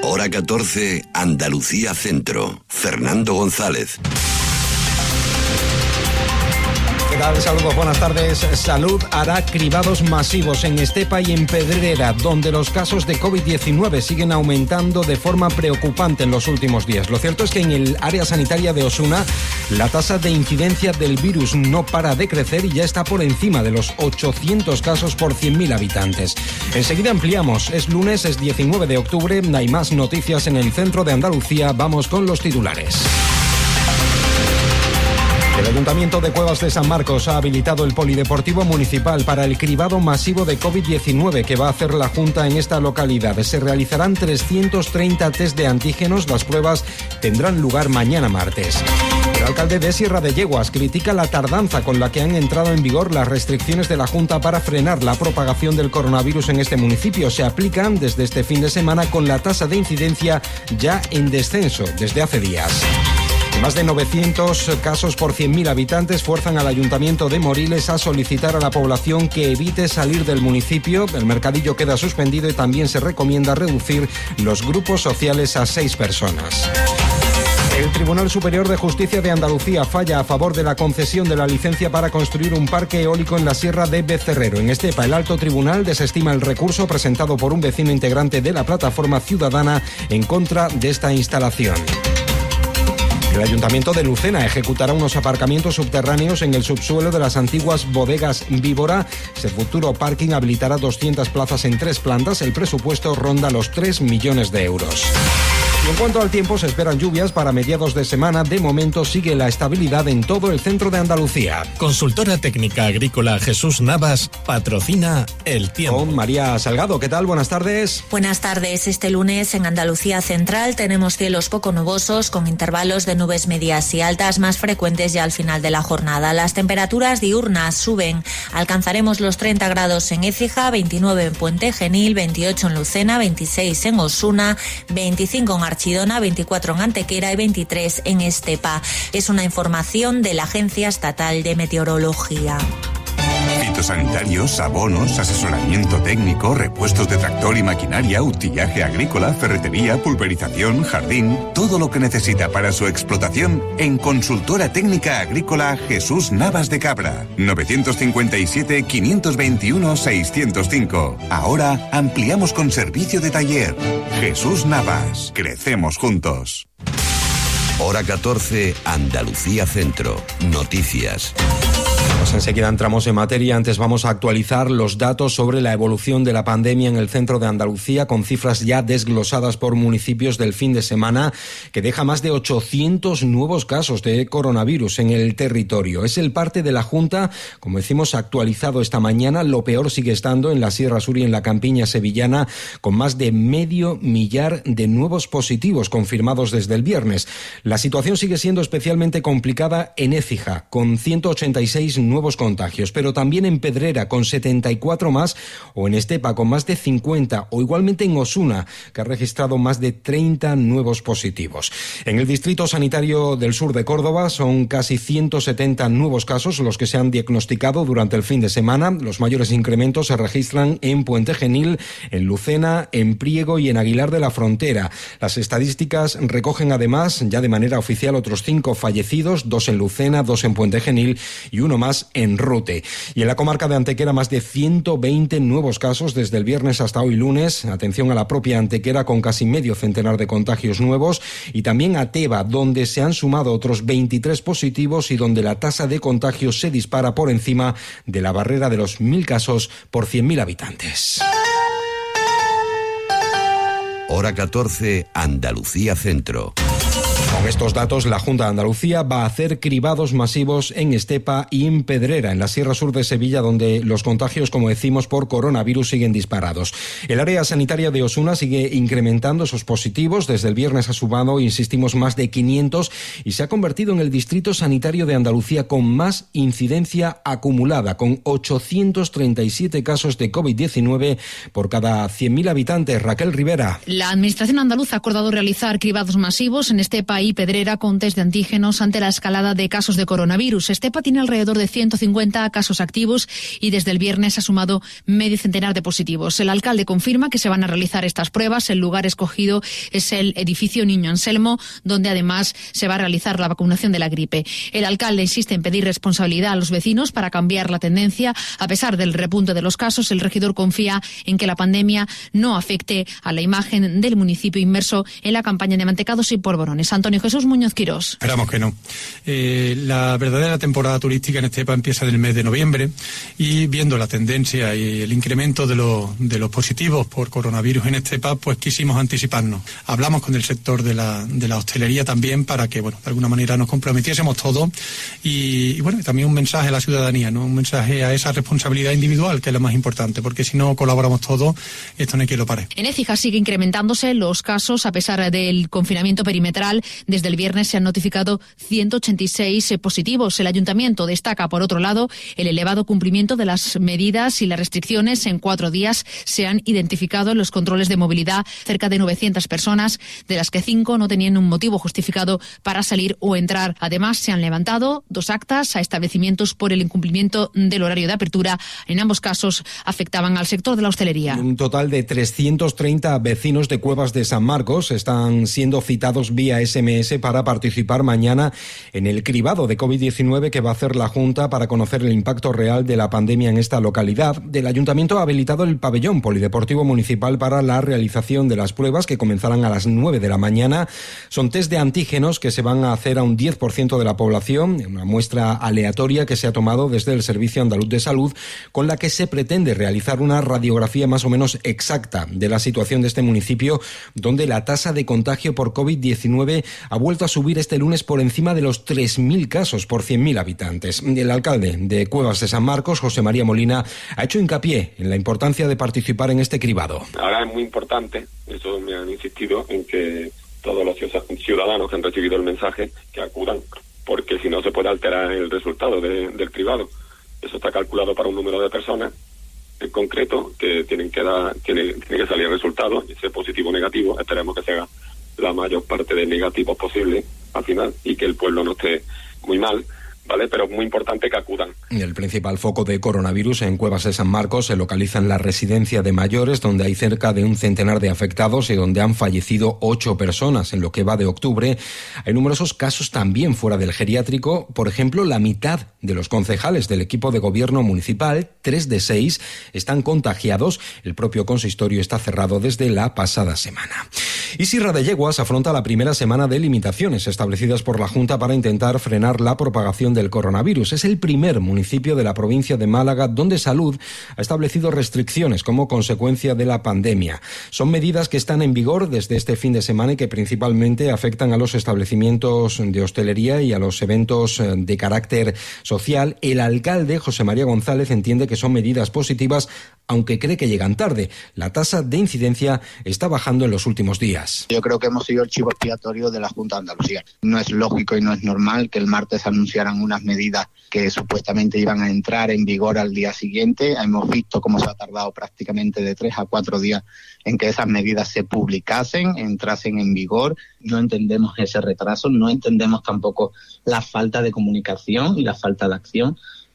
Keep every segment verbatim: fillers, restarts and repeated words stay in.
Hora catorce, Andalucía Centro. Fernando González. ¿Qué tal? Saludos, buenas tardes. Salud hará cribados masivos en Estepa y en Pedrera, donde los casos de covid diecinueve siguen aumentando de forma preocupante en los últimos días. Lo cierto es que en el área sanitaria de Osuna, la tasa de incidencia del virus no para de crecer y ya está por encima de los ochocientos casos por cien mil habitantes. Enseguida ampliamos. Es lunes, es diecinueve de octubre. Hay más noticias en el centro de Andalucía. Vamos con los titulares. El Ayuntamiento de Cuevas de San Marcos ha habilitado el polideportivo municipal para el cribado masivo de covid diecinueve que va a hacer la Junta en esta localidad. Se realizarán trescientos treinta test de antígenos. Las pruebas tendrán lugar mañana martes. El alcalde de Sierra de Yeguas critica la tardanza con la que han entrado en vigor las restricciones de la Junta para frenar la propagación del coronavirus en este municipio. Se aplican desde este fin de semana con la tasa de incidencia ya en descenso desde hace días. Más de novecientos casos por cien mil habitantes fuerzan al Ayuntamiento de Moriles a solicitar a la población que evite salir del municipio. El mercadillo queda suspendido y también se recomienda reducir los grupos sociales a seis personas. El Tribunal Superior de Justicia de Andalucía falla a favor de la concesión de la licencia para construir un parque eólico en la Sierra de Becerrero. En Estepa, el Alto Tribunal desestima el recurso presentado por un vecino integrante de la plataforma ciudadana en contra de esta instalación. El Ayuntamiento de Lucena ejecutará unos aparcamientos subterráneos en el subsuelo de las antiguas bodegas Víbora. Ese futuro parking habilitará doscientas plazas en tres plantas. El presupuesto ronda los tres millones de euros. Y en cuanto al tiempo, se esperan lluvias para mediados de semana. De momento sigue la estabilidad en todo el centro de Andalucía. Consultora técnica agrícola Jesús Navas patrocina el tiempo. Con María Salgado. ¿Qué tal? Buenas tardes. Buenas tardes. Este lunes en Andalucía Central tenemos cielos poco nubosos con intervalos de nubes medias y altas más frecuentes ya al final de la jornada. Las temperaturas diurnas suben. Alcanzaremos los treinta grados en Écija, veintinueve en Puente Genil, veintiocho en Lucena, veintiséis en Osuna, veinticinco en Archidona, veinticuatro en Antequera y veintitrés en Estepa. Es una información de la Agencia Estatal de Meteorología. Fitosanitarios, abonos, asesoramiento técnico, repuestos de tractor y maquinaria, utillaje agrícola, ferretería, pulverización, jardín, todo lo que necesita para su explotación en Consultora Técnica Agrícola Jesús Navas de Cabra. novecientos cincuenta y siete, quinientos veintiuno, seiscientos cinco. Ahora ampliamos con servicio de taller. Jesús Navas. Crecemos juntos. Hora catorce, Andalucía Centro. Noticias. Pues enseguida entramos en materia. Antes vamos a actualizar los datos sobre la evolución de la pandemia en el centro de Andalucía, con cifras ya desglosadas por municipios del fin de semana, que deja más de ochocientos nuevos casos de coronavirus en el territorio. Es el parte de la Junta, como decimos, actualizado esta mañana. Lo peor sigue estando en la Sierra Sur y en la Campiña sevillana, con más de medio millar de nuevos positivos confirmados desde el viernes. La situación sigue siendo especialmente complicada en Écija, con ciento ochenta y seis nuevos contagios, pero también en Pedrera con setenta y cuatro más, o en Estepa con más de cincuenta, o igualmente en Osuna, que ha registrado más de treinta nuevos positivos. En el Distrito Sanitario del Sur de Córdoba son casi ciento setenta nuevos casos los que se han diagnosticado durante el fin de semana. Los mayores incrementos se registran en Puente Genil, en Lucena, en Priego y en Aguilar de la Frontera. Las estadísticas recogen además, ya de manera oficial, otros cinco fallecidos, dos en Lucena, dos en Puente Genil y uno más en Rute. Y en la comarca de Antequera más de ciento veinte nuevos casos desde el viernes hasta hoy lunes. Atención a la propia Antequera con casi medio centenar de contagios nuevos, y también a Teba, donde se han sumado otros veintitrés positivos y donde la tasa de contagios se dispara por encima de la barrera de los mil casos por cien mil habitantes. Hora catorce, Andalucía Centro. Con estos datos, la Junta de Andalucía va a hacer cribados masivos en Estepa y en Pedrera, en la Sierra Sur de Sevilla, donde los contagios, como decimos, por coronavirus siguen disparados. El área sanitaria de Osuna sigue incrementando esos positivos. Desde el viernes ha sumado, insistimos, más de quinientos y se ha convertido en el distrito sanitario de Andalucía con más incidencia acumulada, con ochocientos treinta y siete casos de covid diecinueve por cada cien mil habitantes. Raquel Rivera. La Administración andaluza ha acordado realizar cribados masivos en Estepa y y Pedrera con test de antígenos ante la escalada de casos de coronavirus. Estepa tiene alrededor de ciento cincuenta casos activos y desde el viernes ha sumado medio centenar de positivos. El alcalde confirma que se van a realizar estas pruebas. El lugar escogido es el edificio Niño Anselmo, donde además se va a realizar la vacunación de la gripe. El alcalde insiste en pedir responsabilidad a los vecinos para cambiar la tendencia. A pesar del repunte de los casos, el regidor confía en que la pandemia no afecte a la imagen del municipio inmerso en la campaña de mantecados y polvorones. Antonio Jesús Muñoz Quirós. Esperamos que no. Eh, la verdadera temporada turística en Estepa empieza en el mes de noviembre y viendo la tendencia y el incremento de, lo, de los positivos por coronavirus en Estepa, pues quisimos anticiparnos. Hablamos con el sector de la, de la hostelería también para que, bueno, de alguna manera nos comprometiésemos todos y, y bueno, también un mensaje a la ciudadanía, ¿no? Un mensaje a esa responsabilidad individual que es lo más importante, porque si no colaboramos todos, esto no hay quien lo pare. En Écija sigue incrementándose los casos a pesar del confinamiento perimetral. Desde el viernes se han notificado ciento ochenta y seis positivos. El ayuntamiento destaca, por otro lado, el elevado cumplimiento de las medidas y las restricciones. En cuatro días se han identificado en los controles de movilidad cerca de novecientas personas, de las que cinco no tenían un motivo justificado para salir o entrar. Además, se han levantado dos actas a establecimientos por el incumplimiento del horario de apertura. En ambos casos afectaban al sector de la hostelería. Un total de trescientos treinta vecinos de Cuevas de San Marcos están siendo citados vía ese eme ese para participar mañana en el cribado de covid diecinueve que va a hacer la Junta para conocer el impacto real de la pandemia en esta localidad. El Ayuntamiento ha habilitado el pabellón polideportivo municipal para la realización de las pruebas que comenzarán a las nueve de la mañana. Son test de antígenos que se van a hacer a un diez por ciento de la población, una muestra aleatoria que se ha tomado desde el Servicio Andaluz de Salud, con la que se pretende realizar una radiografía más o menos exacta de la situación de este municipio, donde la tasa de contagio por covid diecinueve ha vuelto a subir este lunes por encima de los tres mil casos por cien mil habitantes. El alcalde de Cuevas de San Marcos, José María Molina, ha hecho hincapié en la importancia de participar en este cribado. Ahora es muy importante, eso me han insistido, en que todos los ciudadanos que han recibido el mensaje que acudan, porque si no se puede alterar el resultado de, del cribado. Eso está calculado para un número de personas en concreto que tienen que dar, tiene, tiene que salir el resultado, y ser positivo o negativo. Esperemos que se haga la mayor parte de negativos posible al final y que el pueblo no esté muy mal, ¿vale? Pero es muy importante que acudan. El principal foco de coronavirus en Cuevas de San Marcos se localiza en la residencia de mayores, donde hay cerca de un centenar de afectados y donde han fallecido ocho personas en lo que va de octubre. Hay numerosos casos también fuera del geriátrico. Por ejemplo, la mitad de los concejales del equipo de gobierno municipal, tres de seis, están contagiados. El propio consistorio está cerrado desde la pasada semana. Y Sierra de Yeguas afronta la primera semana de limitaciones establecidas por la Junta para intentar frenar la propagación del coronavirus. Es el primer municipio de la provincia de Málaga donde Salud ha establecido restricciones como consecuencia de la pandemia. Son medidas que están en vigor desde este fin de semana y que principalmente afectan a los establecimientos de hostelería y a los eventos de carácter social. El alcalde, José María González, entiende que son medidas positivas, aunque cree que llegan tarde. La tasa de incidencia está bajando en los últimos días. Yo creo que hemos sido el chivo expiatorio de la Junta de Andalucía. No es lógico y no es normal que el martes anunciaran unas medidas que supuestamente iban a entrar en vigor al día siguiente. Hemos visto cómo se ha tardado prácticamente de tres a cuatro días en que esas medidas se publicasen, entrasen en vigor. No entendemos ese retraso, no entendemos tampoco la falta de comunicación y la falta de acción.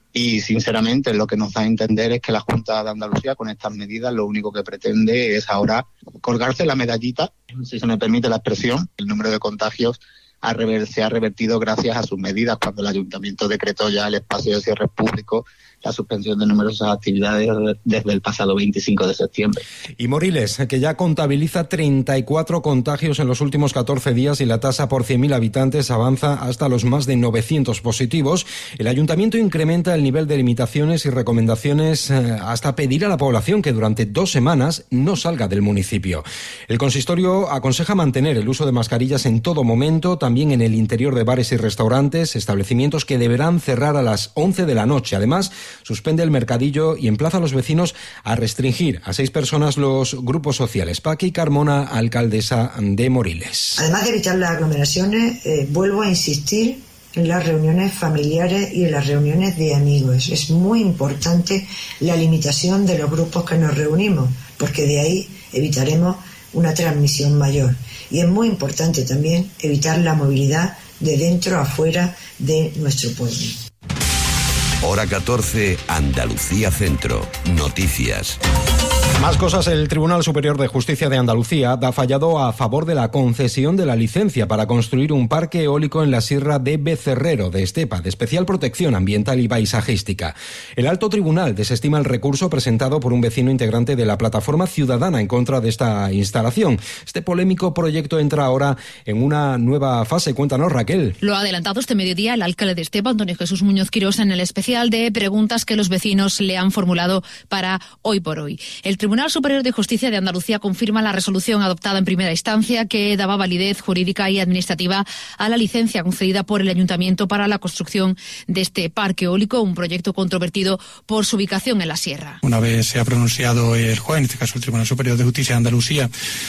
Y sinceramente lo que nos da a entender es que la Junta de Andalucía con estas medidas lo único que pretende es ahora colgarse la medallita, si se me permite la expresión. El número de contagios ha rever, se ha revertido gracias a sus medidas, cuando el Ayuntamiento decretó ya el espacio de cierre público, la suspensión de numerosas actividades desde el pasado veinticinco de septiembre. Y Moriles, que ya contabiliza treinta y cuatro contagios en los últimos catorce días y la tasa por cien mil habitantes avanza hasta los más de novecientos positivos. El Ayuntamiento incrementa el nivel de limitaciones y recomendaciones eh, hasta pedir a la población que durante dos semanas no salga del municipio. El consistorio aconseja mantener el uso de mascarillas en todo momento, también en el interior de bares y restaurantes, establecimientos que deberán cerrar a las once de la noche. Además, suspende el mercadillo y emplaza a los vecinos a restringir a seis personas los grupos sociales. Paqui Carmona, alcaldesa de Moriles. Además de evitar las aglomeraciones, eh, vuelvo a insistir en las reuniones familiares y en las reuniones de amigos. Es muy importante la limitación de los grupos que nos reunimos, porque de ahí evitaremos una transmisión mayor. Y es muy importante también evitar la movilidad de dentro a fuera de nuestro pueblo. Hora catorce, Andalucía Centro. Noticias. Más cosas. El Tribunal Superior de Justicia de Andalucía ha fallado a favor de la concesión de la licencia para construir un parque eólico en la Sierra de Becerrero de Estepa, de especial protección ambiental y paisajística. El Alto Tribunal desestima el recurso presentado por un vecino integrante de la plataforma ciudadana en contra de esta instalación. Este polémico proyecto entra ahora en una nueva fase. Cuéntanos, Raquel. Lo ha adelantado este mediodía el alcalde de Estepa, Antonio Jesús Muñoz Quirós, en el especial de preguntas que los vecinos le han formulado para Hoy por Hoy. El Tribunal Superior de Justicia de Andalucía confirma la resolución adoptada en primera instancia que daba validez jurídica y administrativa a la licencia concedida por el Ayuntamiento para la construcción de este parque eólico, un proyecto controvertido por su ubicación en la sierra. Una vez se ha pronunciado el juez, en este caso el Tribunal Superior de Justicia de Andalucía,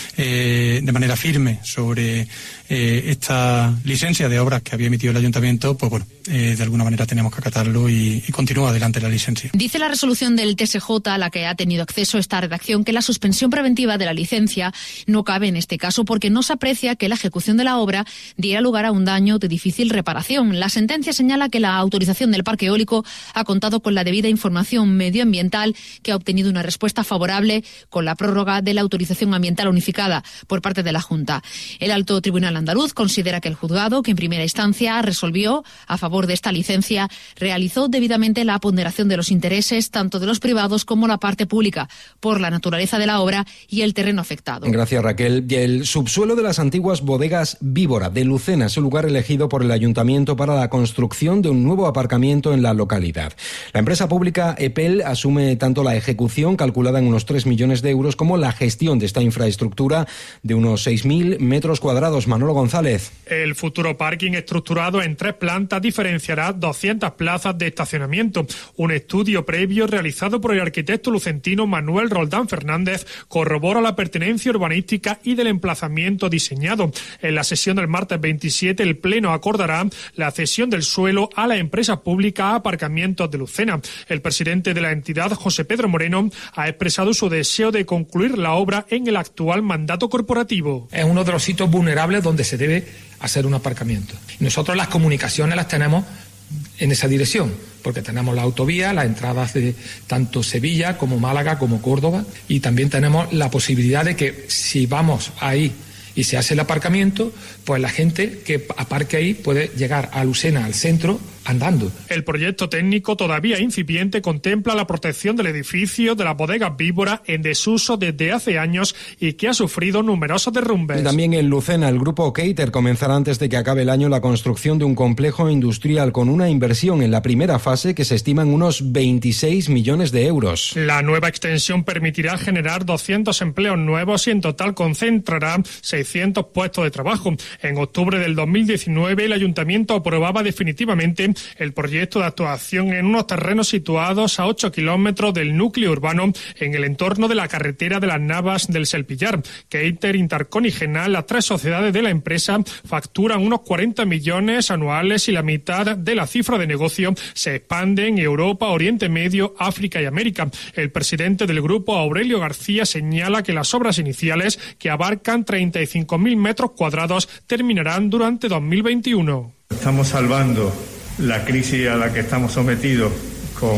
eh, de manera firme sobre eh, esta licencia de obras que había emitido el Ayuntamiento, pues bueno, eh, de alguna manera tenemos que acatarlo y, y continúa adelante la licencia. Dice la resolución del T S J, a la que ha tenido acceso esta redacción, que la suspensión preventiva de la licencia no cabe en este caso porque no se aprecia que la ejecución de la obra diera lugar a un daño de difícil reparación. La sentencia señala que la autorización del parque eólico ha contado con la debida información medioambiental, que ha obtenido una respuesta favorable con la prórroga de la autorización ambiental unificada por parte de la Junta. El Alto Tribunal andaluz considera que el juzgado, que en primera instancia resolvió a favor de esta licencia, realizó debidamente la ponderación de los intereses tanto de los privados como la parte pública por la naturaleza de la obra y el terreno afectado. Gracias, Raquel. El subsuelo de las antiguas bodegas Víbora de Lucena es el lugar elegido por el Ayuntamiento para la construcción de un nuevo aparcamiento en la localidad. La empresa pública EPEL asume tanto la ejecución, calculada en unos tres millones de euros, como la gestión de esta infraestructura de unos seis mil metros cuadrados. Manolo González. El futuro parking, estructurado en tres plantas, diferenciará doscientas plazas de estacionamiento. Un estudio previo realizado por el arquitecto lucentino Manuel Roldán Fernández corrobora la pertenencia urbanística y del emplazamiento diseñado. En la sesión del martes veintisiete, el Pleno acordará la cesión del suelo a la empresa pública Aparcamientos de Lucena. El presidente de la entidad, José Pedro Moreno, ha expresado su deseo de concluir la obra en el actual mandato corporativo. Es uno de los sitios vulnerables donde se debe hacer un aparcamiento. Nosotros las comunicaciones las tenemos en esa dirección, porque tenemos la autovía, las entradas de tanto Sevilla como Málaga como Córdoba, y también tenemos la posibilidad de que si vamos ahí y se hace el aparcamiento, pues la gente que aparque ahí puede llegar a Lucena, al centro, andando. El proyecto técnico, todavía incipiente, contempla la protección del edificio de la bodega Víbora, en desuso desde hace años y que ha sufrido numerosos derrumbes. Y también en Lucena, el grupo Keiter comenzará antes de que acabe el año la construcción de un complejo industrial con una inversión en la primera fase que se estima en unos veintiséis millones de euros. La nueva extensión permitirá generar doscientos empleos nuevos y en total concentrará seiscientos puestos de trabajo. En octubre del dos mil diecinueve, el Ayuntamiento aprobaba definitivamente el proyecto de actuación en unos terrenos situados a ocho kilómetros del núcleo urbano, en el entorno de la carretera de las Navas del Selpillar. Keiter, Intercon y Genal, las tres sociedades de la empresa, facturan unos cuarenta millones anuales y la mitad de la cifra de negocio se expande en Europa, Oriente Medio, África y América. El presidente del grupo, Aurelio García, señala que las obras iniciales, que abarcan treinta y cinco mil metros cuadrados, terminarán durante dos mil veintiuno. Estamos salvando la crisis a la que estamos sometidos con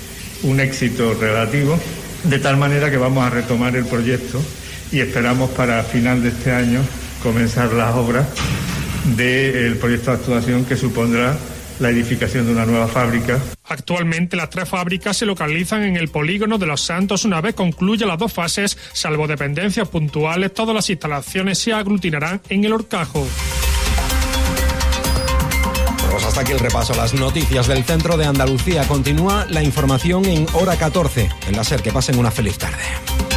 un éxito relativo, de tal manera que vamos a retomar el proyecto y esperamos para final de este año comenzar las obras del proyecto de actuación que supondrá la edificación de una nueva fábrica. Actualmente las tres fábricas se localizan en el polígono de Los Santos. Una vez concluya las dos fases, salvo dependencias puntuales, todas las instalaciones se aglutinarán en el Horcajo. Pues hasta aquí el repaso a las noticias del centro de Andalucía. Continúa la información en Hora catorce en la SER. Que pasen una feliz tarde.